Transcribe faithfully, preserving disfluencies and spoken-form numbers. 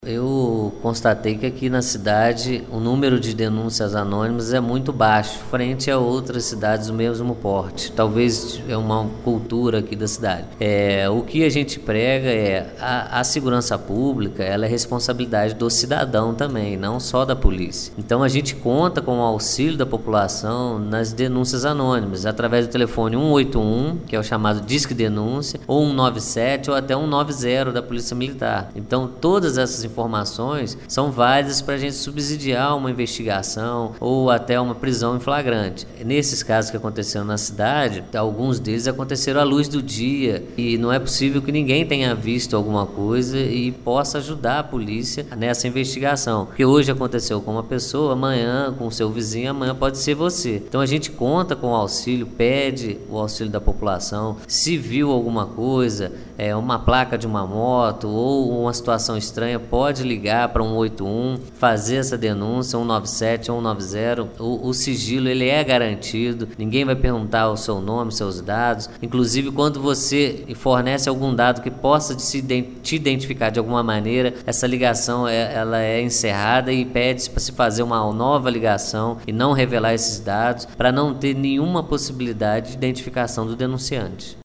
Eu constatei que aqui na cidade o número de denúncias anônimas é muito baixo, frente a outras cidades do mesmo porte. Talvez é uma cultura aqui da cidade. É, o que a gente prega é a, a segurança pública, ela é responsabilidade do cidadão também, não só da polícia. Então a gente conta com o auxílio da população nas denúncias anônimas, através do telefone um oito um, que é o chamado Disque Denúncia, ou um nove sete ou até um nove zero da Polícia Militar. Então todas essas informações são válidas para a gente subsidiar uma investigação ou até uma prisão em flagrante. Nesses casos que aconteceram na cidade, alguns deles aconteceram à luz do dia e não é possível que ninguém tenha visto alguma coisa e possa ajudar a polícia nessa investigação. Porque hoje aconteceu com uma pessoa, amanhã com o seu vizinho, amanhã pode ser você. Então a gente conta com o auxílio, pede o auxílio da população. Se viu alguma coisa, é, uma placa de uma moto ou uma situação estranha, pode pode ligar para um oito um, fazer essa denúncia, um nove sete ou um nove zero. O, o sigilo ele é garantido, ninguém vai perguntar o seu nome, seus dados. Inclusive, quando você fornece algum dado que possa se te identificar de alguma maneira, essa ligação é, ela é encerrada e pede para se fazer uma nova ligação e não revelar esses dados, para não ter nenhuma possibilidade de identificação do denunciante.